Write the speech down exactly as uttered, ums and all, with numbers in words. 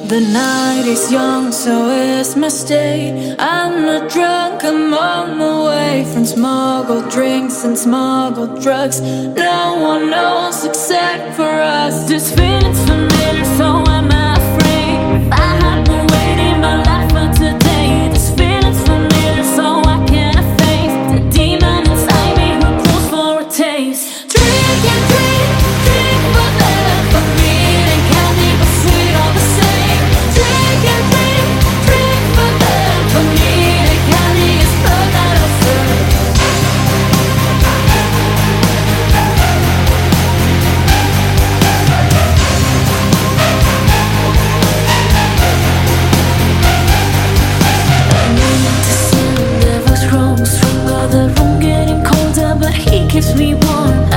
The night is young, so it's my stay. I'm not drunk, I'm on my way. From smuggled drinks and smuggled drugs, no one knows except for us. This feeling's familiar, so am I afraid. I have been waiting my life for today. This feeling's familiar, so I can't face the demon inside me who crawls for a taste. Drink and drink, drink for them, for me and candy, but sweet all the same. Drink and drink, drink for them, for me and candy is blood that I'll serve. I need to send the voice wrong, stronger, the room getting colder, but he keeps me warm.